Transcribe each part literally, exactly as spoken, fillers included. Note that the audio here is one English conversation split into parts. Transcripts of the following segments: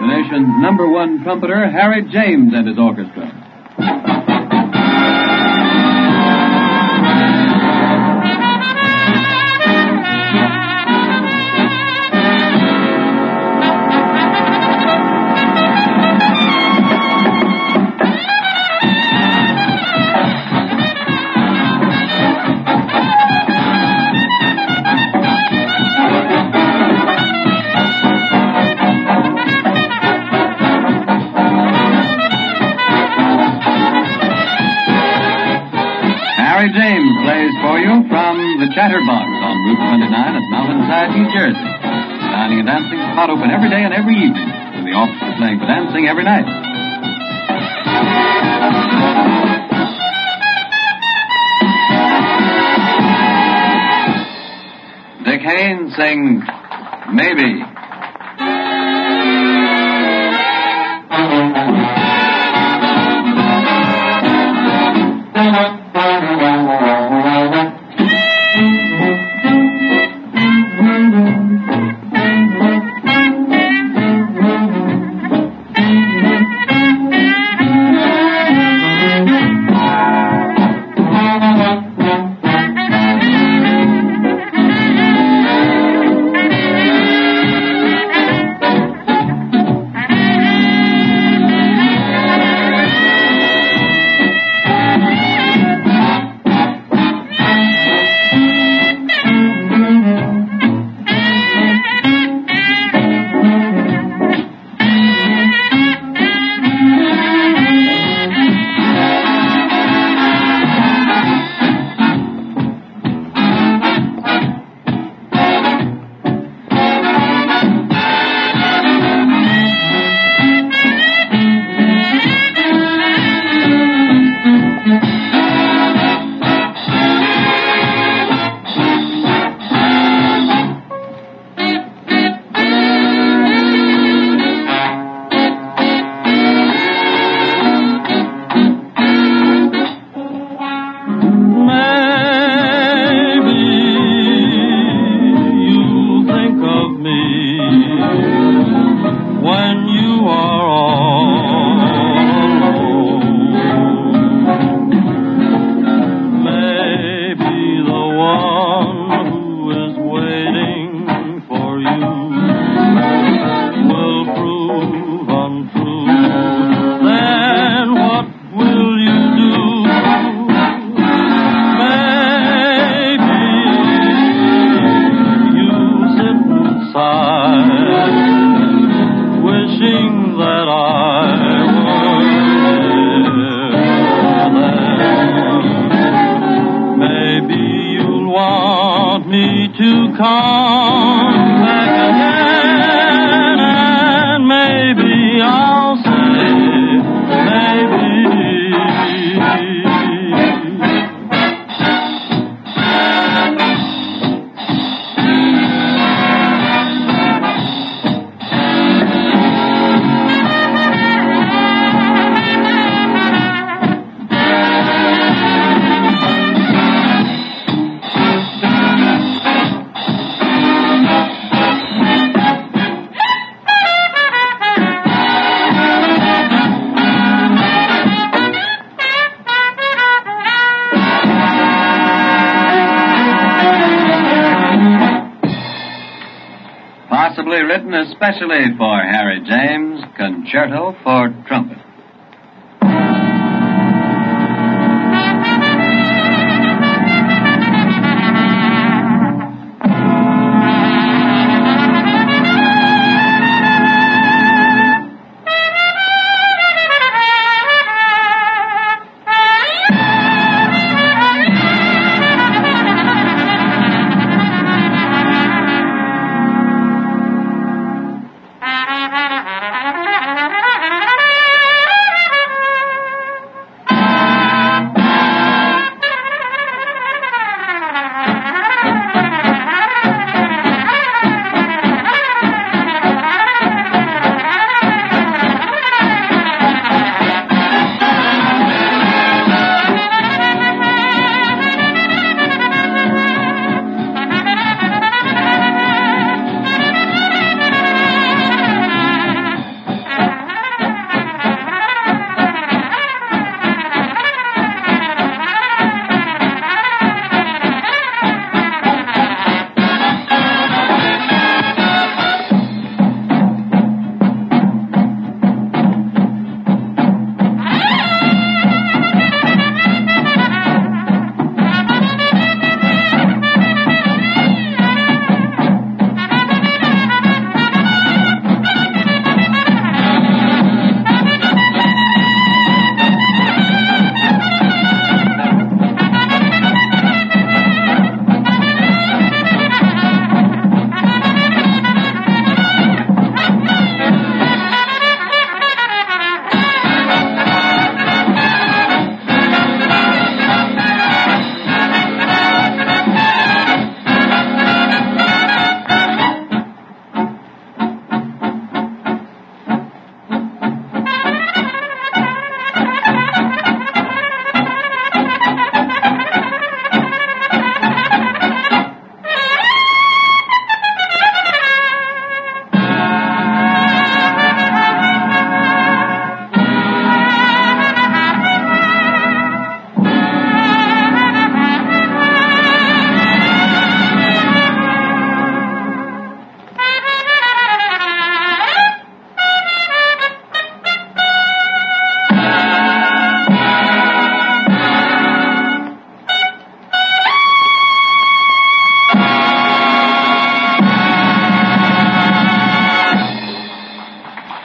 the nation's number one trumpeter, Harry James, and his orchestra. Harry James plays for you from the Chatterbox on Route twenty-nine at Mountainside, New Jersey. Dining and dancing spot open every day and every evening, with the orchestra playing for dancing every night. Dick Haynes sings Maybe. Possibly written especially for Harry James, Concerto for Trumpet.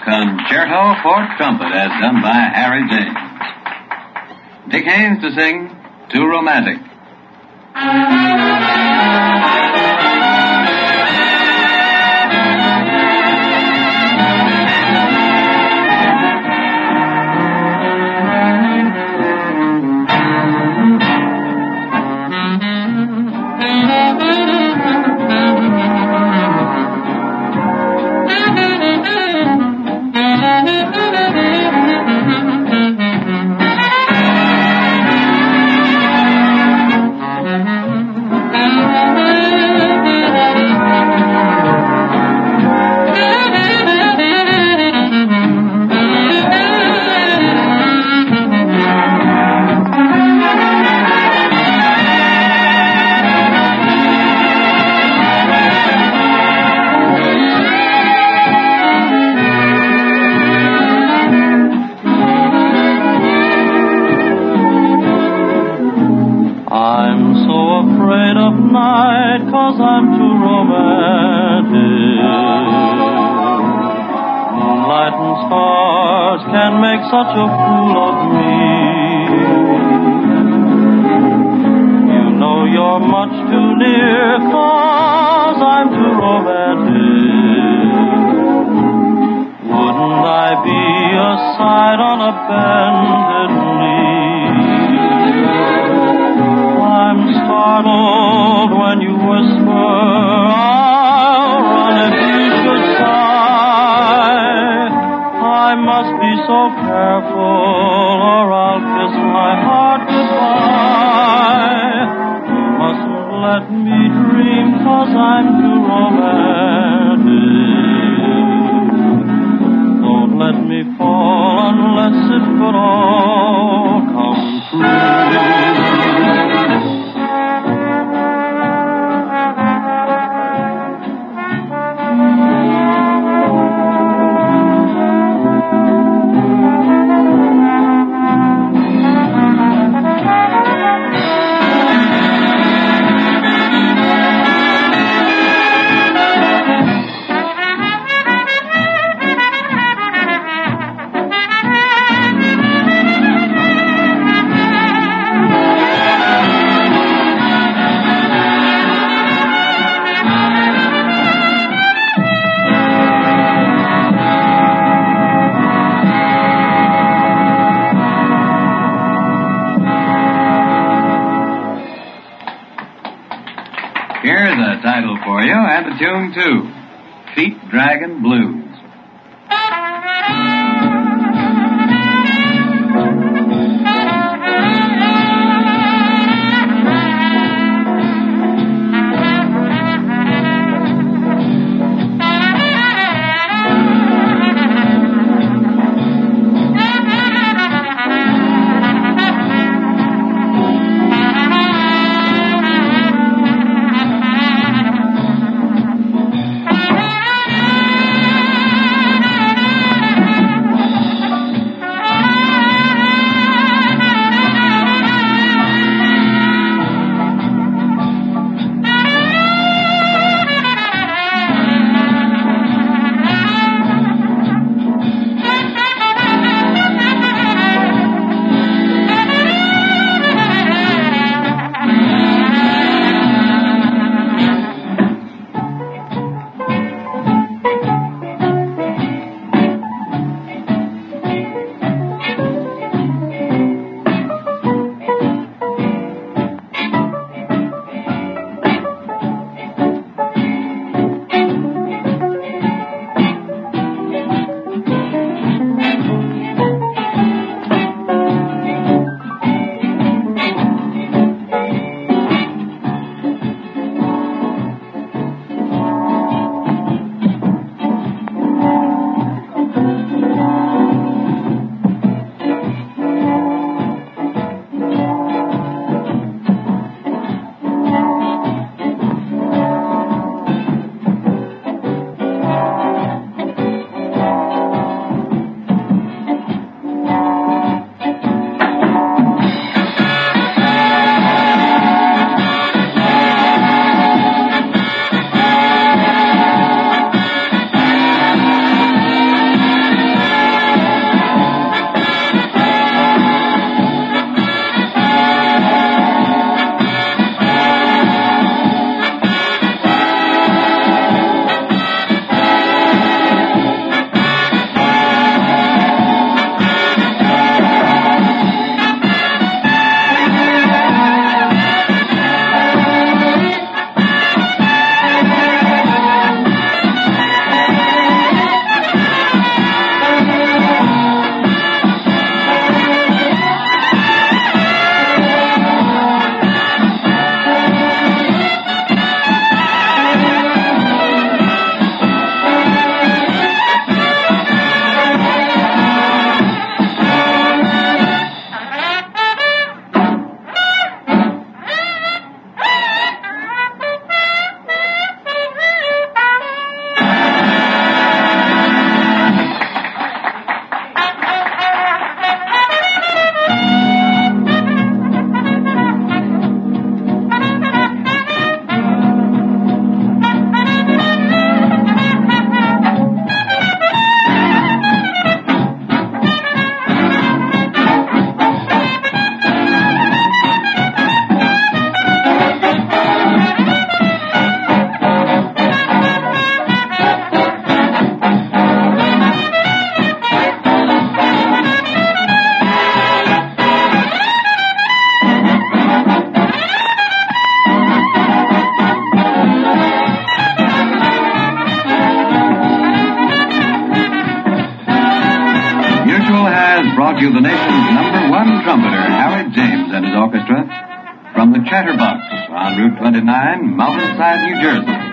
Concerto for Trumpet, as done by Harry James. Dick Haynes to sing Too Romantic. Such a fool of me. You know you're much too near, 'cause I'm too romantic. Wouldn't I be a sight on a bended knee? I'm startled when you whisper, I'll run if you should sigh. I must be so careful, or I'll kiss my heart goodbye. You mustn't let me dream, 'cause I'm too romantic. Don't let me fall unless it could all come true. Here's a title for you, and the tune, too. Feet Dragon Blues. commercial has brought you the nation's number one trumpeter, Harry James, and his orchestra from the Chatterbox on Route twenty-nine, Mountainside, New Jersey.